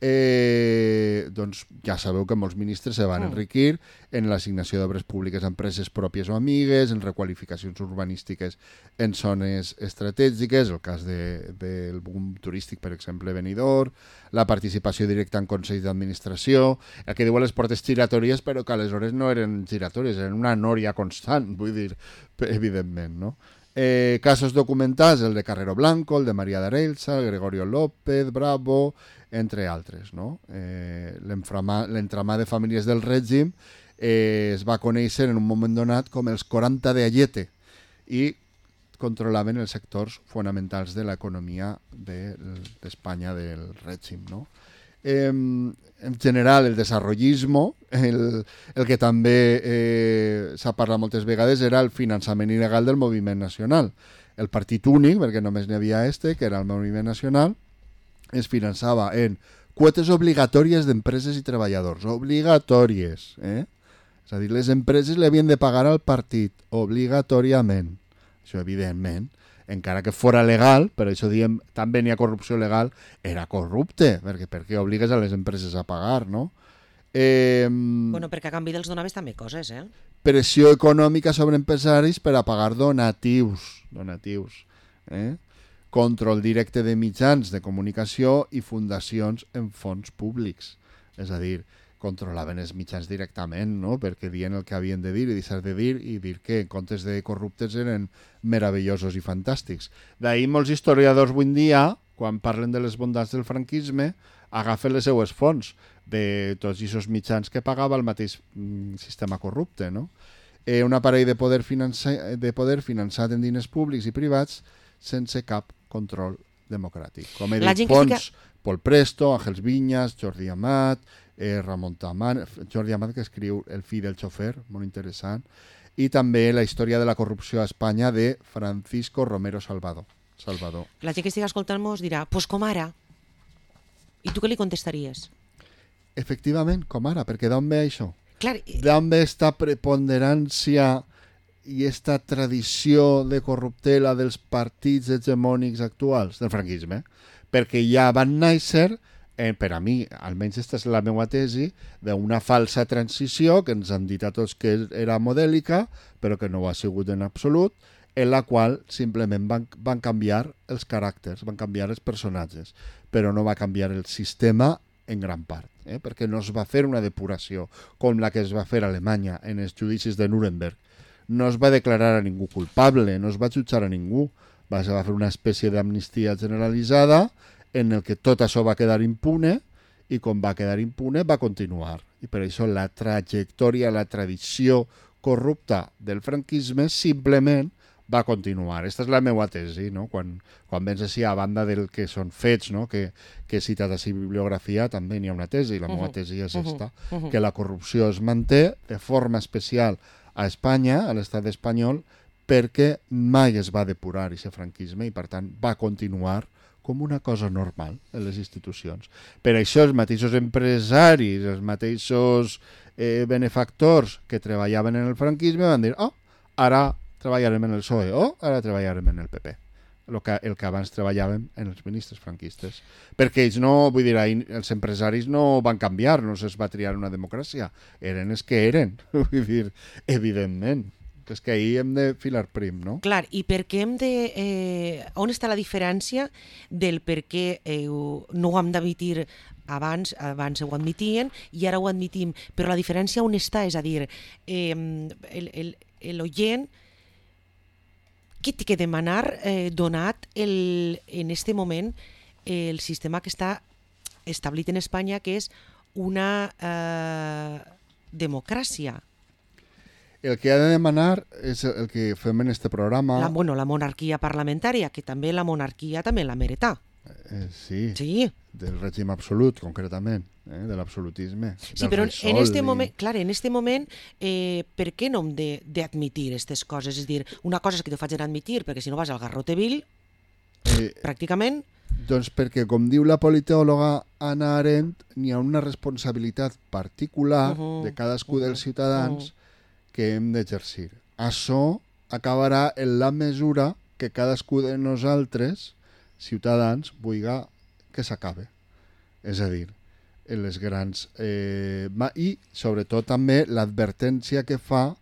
eh, doncs ja sabeu que molts ministres se van enriquir en l'assignació d'obres públiques a empreses pròpies o amigues, en requalificacions urbanístiques en zones estratègiques, el cas de, del boom turístic, per exemple, Benidorm, la participació directa en consells d'administració, el que diuen les portes giratòries, però que aleshores no eren giratòries, eren una nòria constant, vull dir, evidentment, no? Eh, casos documentats, el de Carrero Blanco, el de María de Arelsa, el Gregorio López, Bravo, entre altres. No? Eh, l'entramat de famílies del règim eh, es va conèixer en un moment donat com els quaranta de Ayete i controlaven els sectors fonamentals de l'economia d'Espanya del règim. No? Eh, en general, el desarrollismo, el, el que també eh, s'ha parlat moltes vegades, era el finançament il·legal del moviment nacional. El partit únic, perquè només n'hi havia este, que era el moviment nacional, es finançava en quotes obligatòries d'empreses i treballadors. Obligatòries. Eh? És a dir, les empreses li havien de pagar al partit obligatòriament. Això, evidentment, encara que fora legal, per això diem també n'hi ha corrupció legal, era corrupte, perquè per què obligues a les empreses a pagar, no? Eh, Bueno, perquè a canvi dels donaves també coses, eh? pressió econòmica sobre empresaris per a pagar donatius, donatius, eh? Control directe de mitjans de comunicació i fundacions en fons públics. És a dir, controlaven els mitjans directament, no? Perquè dien el que havien de dir i deixar de dir i dir que en comptes de corruptes eren meravellosos i fantàstics. D'ahir molts historiadors avui en dia, quan parlen de les bondats del franquisme, agafen les seues fonts de tots aquests mitjans que pagava el mateix mm, sistema corrupte, no? Eh, un aparell de poder, finança, de poder finançat en diners públics i privats sense cap control democràtic. Com he dit, fons, fica... Pol Presto, Àngels Vinyas, Jordi Amat, eh, Ramon Taman, Jordi Amat que escriu El fill del xofer, molt interessant, i també la història de la corrupció a Espanya de Francisco Romero Salvador. Salvador. La gent que estigui escoltant-nos dirà, pues com ara? I tu què li contestaries? Efectivament, com ara, perquè d'on ve això? Clar, d'on ve esta preponderància i esta tradició de corruptela dels partits hegemònics actuals del franquisme, perquè ja van néixer, eh, per a mi, almenys aquesta és la meva tesi, d'una falsa transició que ens han dit a tots que era modèlica, però que no ho ha sigut en absolut, en la qual simplement van, van canviar els caràcters, van canviar els personatges, però no va canviar el sistema en gran part, eh? Perquè no es va fer una depuració com la que es va fer a Alemanya en els judicis de Nuremberg. No es va declarar a ningú culpable, no es va jutjar a ningú, va, se va fer una espècie d'amnistia generalitzada en el que tot això va quedar impune i com va quedar impune va continuar. I per això la trajectòria, la tradició corrupta del franquisme simplement va continuar. Aquesta és la meva tesi, no? Quan, quan vens així, a banda del que són fets, no? que, que he citat així bibliografia, també n'hi ha una tesi, la meva tesi és esta, que la corrupció es manté de forma especial a Espanya, a l'estat espanyol, perquè mai es va depurar aquest franquisme i, per tant, va continuar com una cosa normal en les institucions. Per això els mateixos empresaris, els mateixos eh, benefactors que treballaven en el franquisme van dir, oh, ara treballarem en el P S O E, o ara treballarem en el P P. El que, el que abans treballàvem en els ministres franquistes. Perquè ells no, vull dir, els empresaris no van canviar, no se'ls va triar una democràcia. Eren els que eren, vull dir, evidentment. És que ahir hem de filar prim, no? Clar, i per què hem de... Eh, on està la diferència del per què eh, no ho hem d'admitir abans, abans ho admitien i ara ho admitim, però la diferència on està? És a dir, eh, el, el, l'oient què té que demanar eh, donat el, en este moment el sistema que està establit en Espanya, que és una eh, democràcia. El que ha de demanar és el que fem en este programa. La, bueno, la monarquia parlamentària, que també la monarquia també la merita. Eh, sí, Sí. del règim absolut, concretament, eh, de l'absolutisme. Sí, però en este moment, clar, en este moment, eh, per què no hem d'admitir aquestes coses? És a dir, una cosa és que t'ho facin admitir, perquè si no vas al Garroteville, Eh, pràcticament, doncs perquè, com diu la politòloga Hannah Arendt, n'hi ha una responsabilitat particular Uh-huh, de cadascú uh-huh, dels ciutadans que hem d'exercir. Això acabarà en la mesura que cadascú de nosaltres, ciutadans, vulga que s'acabe. És a dir, en les grans... Eh, I, sobretot, també l'advertència que fa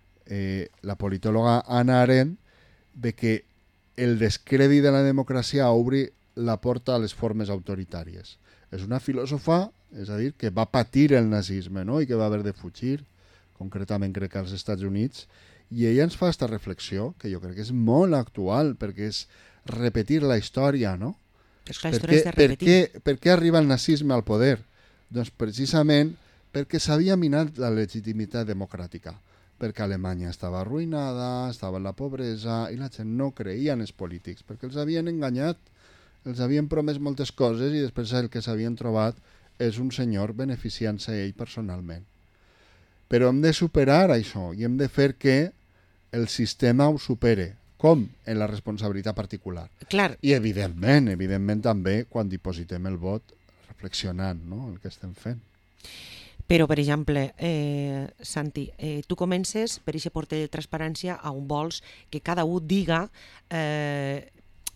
eh, la politòloga Hannah Arendt de que el descrèdit de la democràcia obri la porta a les formes autoritàries. És una filòsofa, és a dir, que va patir el nazisme, no?, i que va haver de fugir, concretament crec que als Estats Units, i ella ens fa aquesta reflexió, que jo crec que és molt actual, perquè és repetir la història, no? és que la Per història què, és de per, repetir. què, per què arriba el nazisme al poder? Doncs precisament perquè s'havia minat la legitimitat democràtica, perquè Alemanya estava arruïnada, estava en la pobresa i la gent no creia en els polítics, perquè els havien enganyat, els havien promès moltes coses i després el que s'havien trobat és un senyor beneficiant-se ell personalment. Però hem de superar això i hem de fer que el sistema ho supere. Com? En la responsabilitat particular. Clar, I evidentment, evidentment també quan dipositem el vot reflexionant, no?, el que estem fent. però, per exemple, eh, Santi, eh, tu comences per aquest portal de transparència on vols que cada un diga eh,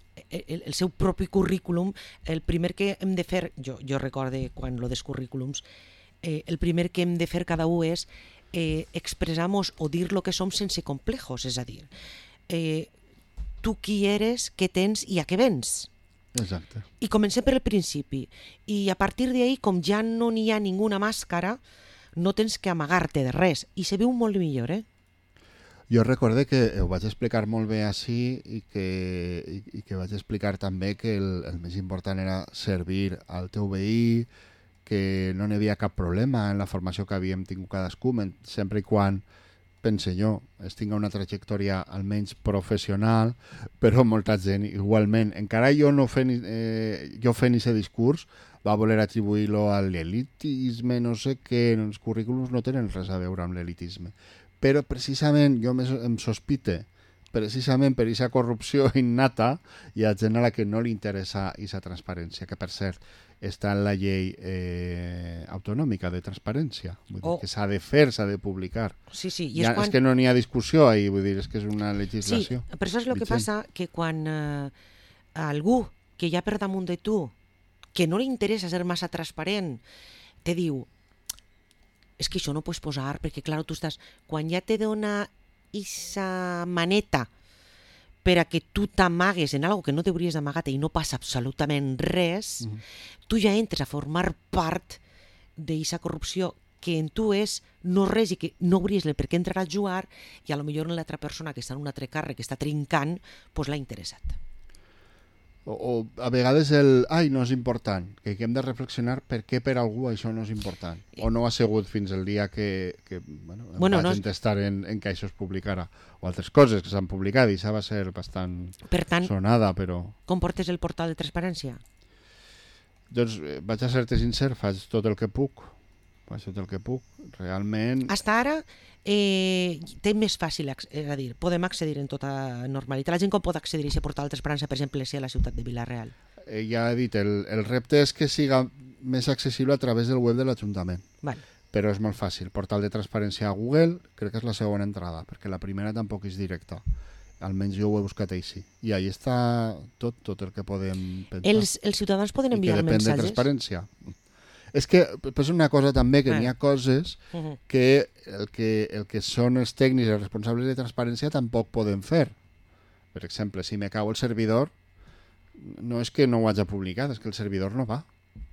el, el seu propi currículum. El primer que hem de fer, jo, jo recorde quan lo dels currículums, eh, el primer que hem de fer cada un és eh, expressar-nos o dir lo que som sense complejos, és a dir, eh, tu qui eres, què tens i a què vens. Exacte. I comencem per el principi. I a partir d'ahí, com ja no n'hi ha ninguna màscara, no tens que amagar-te de res. I se veu molt millor, eh? Jo recorde que ho vaig explicar molt bé així i que, i, i que vaig explicar també que el, el més important era servir al teu veí, que no n'hi havia cap problema en la formació que havíem tingut cadascú, sempre i quan, pense jo, es tinga una trajectòria almenys professional, però molta gent igualment, encara jo no fent, eh, jo fent aquest discurs, va voler atribuir-lo a l'elitisme, no sé què, els currículums no tenen res a veure amb l'elitisme. Però precisament jo em sospite, precisament per aquesta corrupció innata, hi ha gent a la que no li interessa aquesta transparència, que per cert està en la llei eh, autonòmica de transparència, vull dir Oh. que s'ha de fer, s'ha de publicar. Sí, sí. I Ja, és, quan... és que no n'hi ha discussió ahí, vull dir, és que és una Sí, legislació. però això és el que vigent. passa, que quan eh, algú que hi ha per damunt de tu, que no li interessa ser massa transparent, te diu, és que això no ho pots posar, perquè clar, tu estàs... Quan ja te dona aquesta maneta per a que tu t'amagues en algo que no t'hauries d'amagar i no passa absolutament res, Mhm. tu ja entres a formar part d'aquesta corrupció que en tu és no res i que no hauries per què entrar a jugar, i a lo millor l'altra persona que està en un altre càrrec, que està trincant, pues l'ha interessat. O, o a vegades el, ai, no és important, que hem de reflexionar per què per algú això no és important. O no ha sigut fins el dia que, que bueno, em Bueno, vaig no és- entestar en, en que això es publicara. O altres coses que s'han publicat, i això va ser bastant Per tant, sonada, però... com portes el portal de transparència? Doncs eh, vaig a ser-te sincer, faig tot el que puc. Faig tot el que puc. Realment... Hasta ara eh, té més fàcil, acc- és a dir, podem accedir en tota normalitat. La gent com pot accedir a aquest portal de transparència, per exemple, si a la ciutat de Vila-real? eh, ja he dit, el, el repte és que siga més accessible a través del web de l'Ajuntament. Vale. Però és molt fàcil. Portal de transparència a Google, crec que és la segona entrada, perquè la primera tampoc és directa. Almenys jo ho he buscat així. I ahí està tot, tot el que podem pensar. Els, els ciutadans poden enviar I que depèn mensatges? de transparència. És que és una cosa també que Ah. n'hi ha coses Uh -huh. que el, que el que són els tècnics i els responsables de transparència tampoc poden fer. Per exemple, si me cau el servidor, no és que no ho hagi publicat, és que el servidor no va.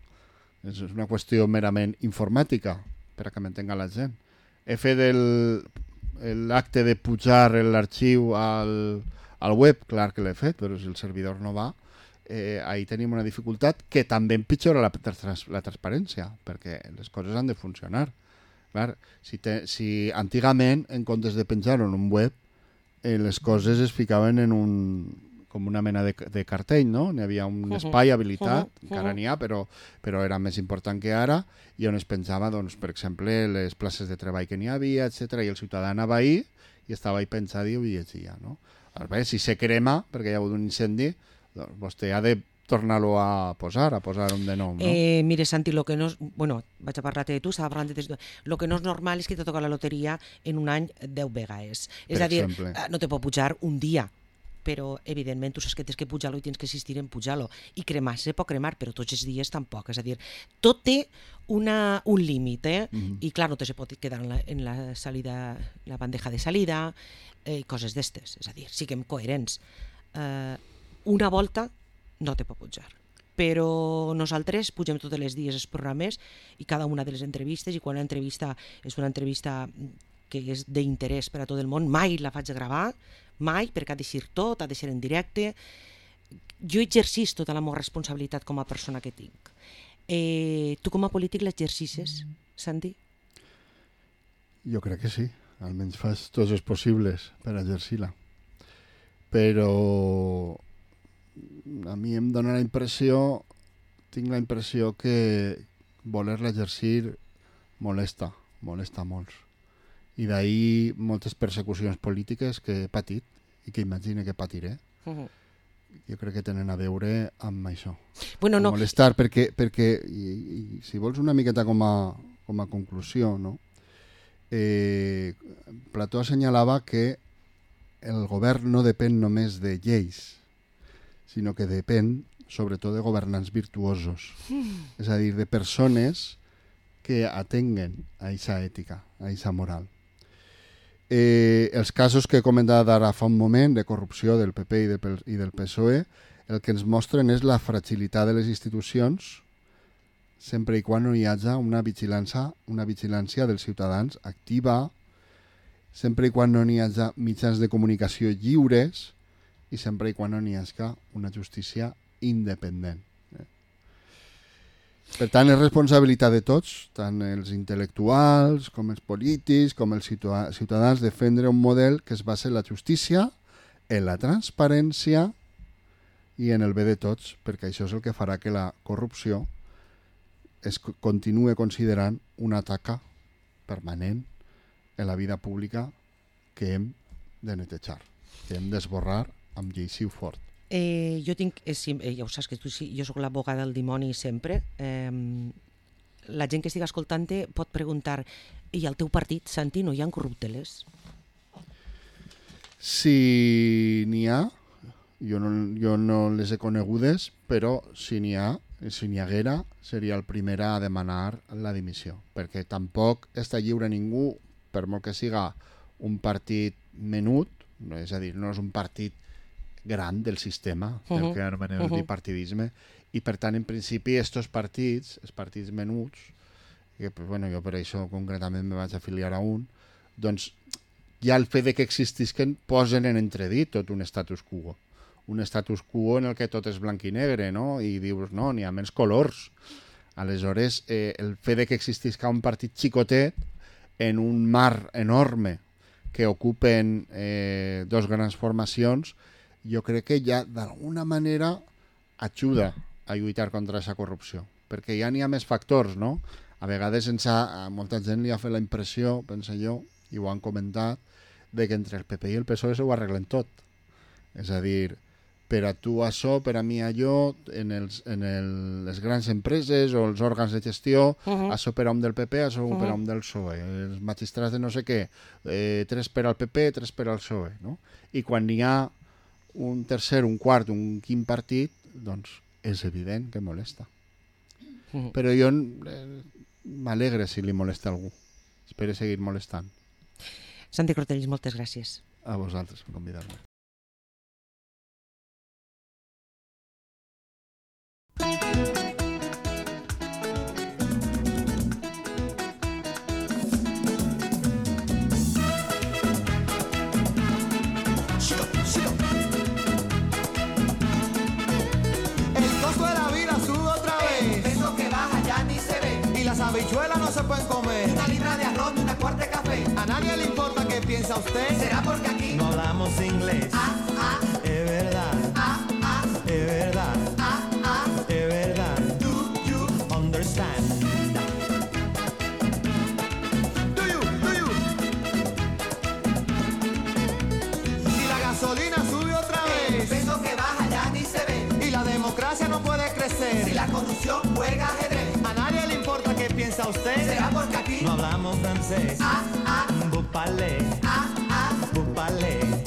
És una qüestió merament informàtica, per a que m'entenga la gent. He fet el, l'acte de pujar l'arxiu al, al web, clar que l'he fet, però si el servidor no va, eh, ahí tenim una dificultat que també empitjora la, trans, la transparència, perquè les coses han de funcionar. Clar, si, te, si antigament, en comptes de penjar-ho en un web, eh, les coses es ficaven en un com una mena de, de cartell, no? N'hi havia un Uh-huh. espai habilitat, Uh-huh. encara n'hi ha, però, però era més important que ara, i on es penjava, doncs, per exemple, les places de treball que n'hi havia, etcètera, i el ciutadà anava ahí i estava ahí penjat i ho llegia, no? A veure, si se crema, perquè hi ha hagut un incendi, doncs vostè ha de tornar-lo a posar, a posar un de nou, no? Eh, mire, Santi, lo que no és... Bueno, vaig a parlar-te de tu, estava parlant de tu. Lo que no és normal és que te toca la loteria en un any deu vegades. És Per a dir, exemple. eh, no te pot pujar un dia, però evidentment tu saps que tens que pujar-lo i tens que insistir en pujar-lo. I cremar se pot cremar, però tots els dies tampoc. És a dir, tot té una, un límit, eh? Mhm. I clar, no te se pot quedar en la, en la salida, la bandeja de salida, eh, coses d'estes. És a dir, siguem coherents. Eh, una volta no te pot pujar. Però nosaltres pugem tots els dies els programes i cada una de les entrevistes, i quan una entrevista és una entrevista que és d'interès per a tot el món, mai la faig gravar, mai, perquè ha de ser tot, ha de ser en directe. Jo exercís tota la meva responsabilitat com a persona que tinc. Eh, tu com a polític l'exercices, Santi? Jo crec que sí, almenys fas tots els possibles per exercir-la. Però a mi em dona la impressió, tinc la impressió que voler-la exercir molesta, molesta molts. I d'ahir moltes persecucions polítiques que he patit i que imagine que patiré. Uh-huh. Jo crec que tenen a veure amb això. Bueno, no, Molestar, perquè, perquè i, i, si vols una miqueta com a, com a conclusió, no? Eh, Plató assenyalava que el govern no depèn només de lleis, sinó que depèn sobretot de governants virtuosos, mm. és a dir, de persones que atenguen a aquesta ètica, a aquesta moral. Eh, els casos que he comentat ara fa un moment de corrupció del P P i, de, i del P S O E, el que ens mostren és la fragilitat de les institucions sempre i quan no hi hagi una vigilància, una vigilància dels ciutadans activa, sempre i quan no hi hagi mitjans de comunicació lliures i sempre i quan no hi hagi una justícia independent. Per tant, és responsabilitat de tots, tant els intel·lectuals, com els polítics, com els ciutadans, defendre un model que es basa en la justícia, en la transparència i en el bé de tots, perquè això és el que farà que la corrupció es continue considerant una taca permanent en la vida pública que hem de netejar, que hem d'esborrar amb lleixiu fort. Eh, jo tinc, eh, sí, eh, ja ho saps que tu sí, jo sóc l'abogada del dimoni sempre. Eh, la gent que estigui escoltant-te pot preguntar, i al teu partit, Santi, no hi ha corrupteles? Si n'hi ha, jo no, jo no les he conegudes, però si n'hi ha, si n'hi haguera, seria el primer a demanar la dimissió, perquè tampoc està lliure ningú, per molt que siga un partit menut, no, és a dir, no és un partit gran del sistema, uh-huh. del que anomenem el uh-huh. bipartidisme, i per tant, en principi, estos partits, els partits menuts, que pues, bueno, jo per això concretament me vaig afiliar a un, doncs ja el fet de que existisquen posen en entredit tot un status quo. Un status quo en el que tot és blanc i negre, no? I dius, no, n'hi ha menys colors. Aleshores, eh, el fet de que existisca un partit xicotet en un mar enorme que ocupen eh, dos grans formacions, jo crec que ja d'alguna manera ajuda a lluitar contra aquesta corrupció, perquè ja n'hi ha més factors, no? A vegades ens ha, a molta gent li ha fet la impressió, penso jo, i ho han comentat, de que entre el P P i el P S O E s'ho arreglen tot. És a dir, per a tu això, per a mi allò, en, els, en el, les grans empreses o els òrgans de gestió, uh -huh. això per a un del P P, això uh -huh. per a un del P S O E. Els magistrats de no sé què, eh, tres per al P P, tres per al P S O E. No? I quan hi ha un tercer, un quart, un quint partit, doncs és evident que molesta. Uh -huh. Però jo eh, m'alegre si li molesta a algú. Espero seguir molestant. Santi Cortellis, moltes gràcies. A vosaltres per convidar-me. Las habichuelas no se pueden comer. Una libra de arroz y una cuarta de café. A nadie le importa qué piensa usted. ¿Será porque aquí no hablamos inglés? Ah, ah, es verdad. ah, ah, Es verdad. ah, ah. Es verdad. Do you, Understand. Do you, do you? Si la gasolina sube otra el vez peso que baja ya ni se ve. y la democracia no puede crecer, Si la corrupción juega ajedrez. a nadie le importa qué piensa usted. ¿Será porque aquí no hablamos francés? Ah, ah, Vous parlez, ah, ah. vous parlez.